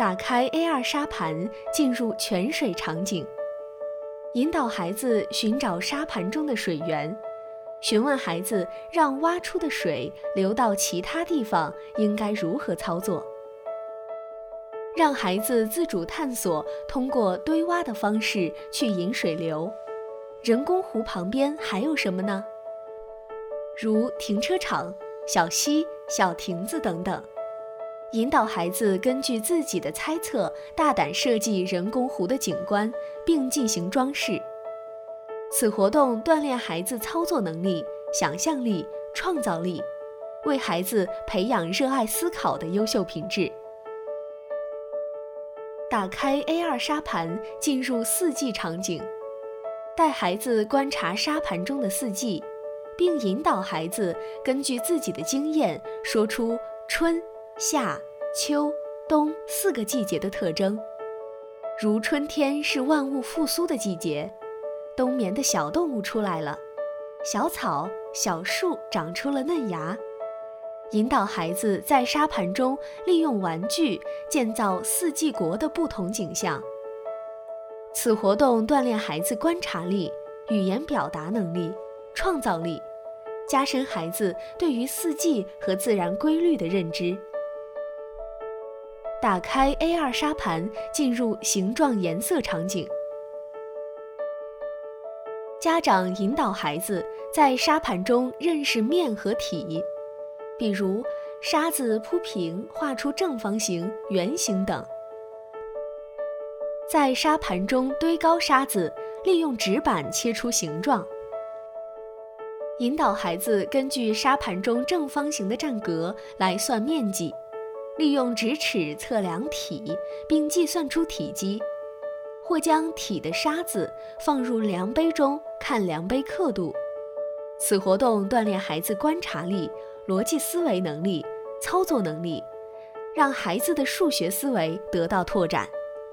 打开 AR 沙盘，进入泉水场景，引导孩子寻找沙盘中的水源，询问孩子让挖出的水流到其他地方应该如何操作。让孩子自主探索，通过堆挖的方式去引水流。人工湖旁边还有什么呢？如停车场、小溪、小亭子等等。引导孩子根据自己的猜测，大胆设计人工湖的景观，并进行装饰。此活动锻炼孩子操作能力、想象力、创造力，为孩子培养热爱思考的优秀品质。打开 AR 沙盘，进入四季场景，带孩子观察沙盘中的四季，并引导孩子根据自己的经验说出春、夏、秋、冬4个季节的特征。如春天是万物复苏的季节，冬眠的小动物出来了，小草、小树长出了嫩芽。引导孩子在沙盘中利用玩具建造四季国的不同景象。此活动锻炼孩子观察力、语言表达能力、创造力，加深孩子对于四季和自然规律的认知。打开 AR 沙盘，进入形状颜色场景。家长引导孩子在沙盘中认识面和体，比如沙子铺平，画出正方形、圆形等。在沙盘中堆高沙子，利用纸板切出形状。引导孩子根据沙盘中正方形的占格来算面积，利用直尺测量体，并计算出体积，或将体的沙子放入量杯中看量杯刻度。此活动锻炼孩子观察力、逻辑思维能力、操作能力，让孩子的数学思维得到拓展。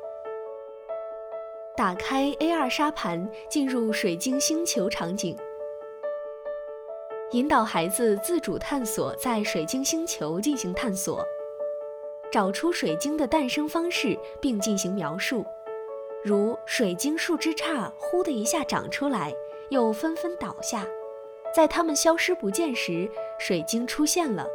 打开 AR 沙盘，进入水晶星球场景，引导孩子自主探索，在水晶星球进行探索，找出水晶的诞生方式并进行描述，如水晶树枝杈忽的一下长出来，又纷纷倒下，在它们消失不见时，水晶出现了。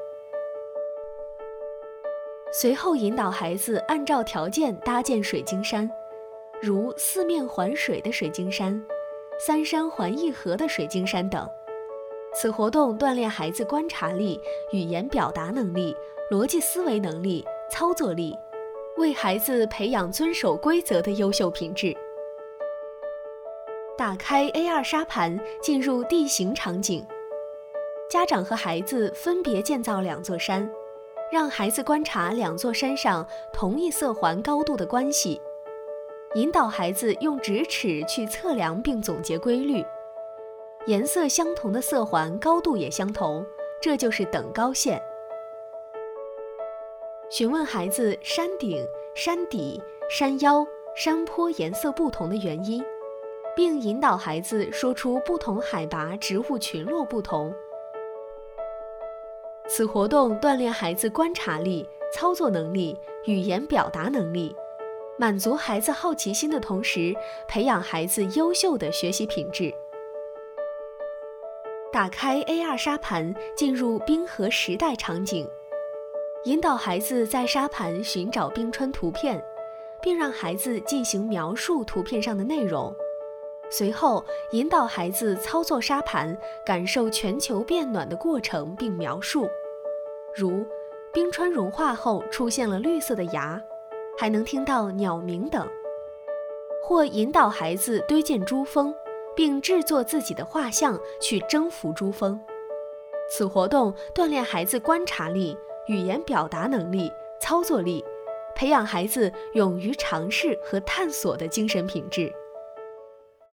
随后引导孩子按照条件搭建水晶山，如四面环水的水晶山、三山环一河的水晶山等。此活动锻炼孩子观察力、语言表达能力、逻辑思维能力、操作力，为孩子培养遵守规则的优秀品质。打开 AR 沙盘，进入地形场景。家长和孩子分别建造2座山，让孩子观察2座山上同一色环高度的关系，引导孩子用直尺去测量并总结规律。颜色相同的色环高度也相同，这就是等高线。询问孩子山顶、山底、山腰、山坡颜色不同的原因，并引导孩子说出不同海拔植物群落不同。此活动锻炼孩子观察力、操作能力、语言表达能力，满足孩子好奇心的同时，培养孩子优秀的学习品质。打开 AR 沙盘，进入冰河时代场景，引导孩子在沙盘寻找冰川图片，并让孩子进行描述图片上的内容。随后引导孩子操作沙盘，感受全球变暖的过程并描述，如冰川融化后出现了绿色的芽，还能听到鸟鸣等。或引导孩子堆建珠峰，并制作自己的画像去征服珠峰。此活动锻炼孩子观察力、语言表达能力、操作力，培养孩子勇于尝试和探索的精神品质。